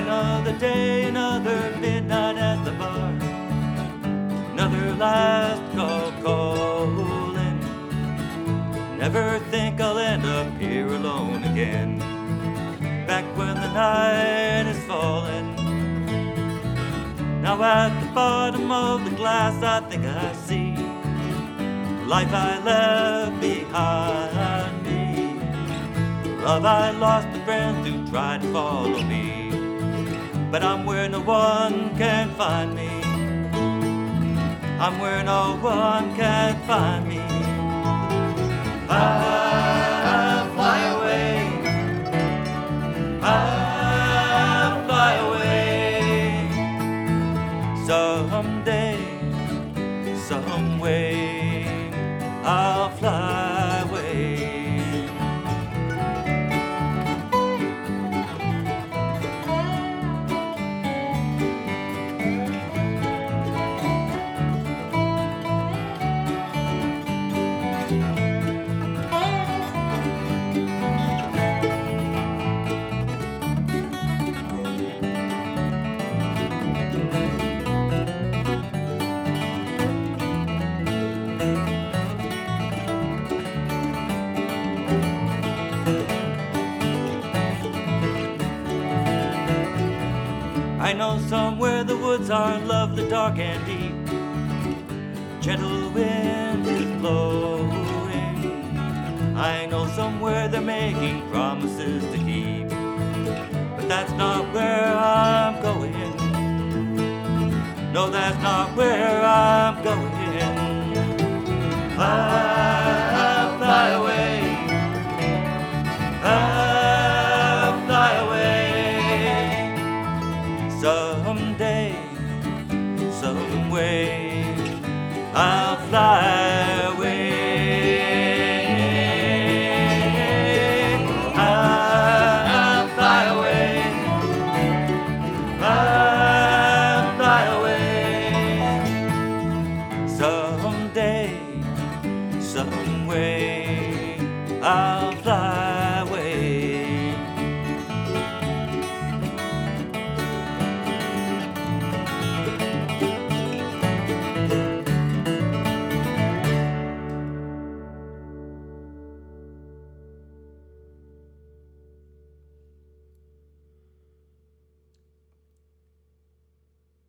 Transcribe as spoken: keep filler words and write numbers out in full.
Another day, another midnight at the bar, another last call calling. Never think I'll end up here alone again, back when the night is falling. Now at the bottom of the glass I think I see the life I left behind me, the love I lost, the friends who tried to follow me, but I'm where no one can find me. I'm where no one can find me. I'll fly away. I'll fly away. Someday, some way, I'll fly away. I know somewhere the woods are lovely, dark and deep. Gentle wind is blowing. I know somewhere they're making promises to keep, but that's not where I'm going. No, that's not where I'm going. I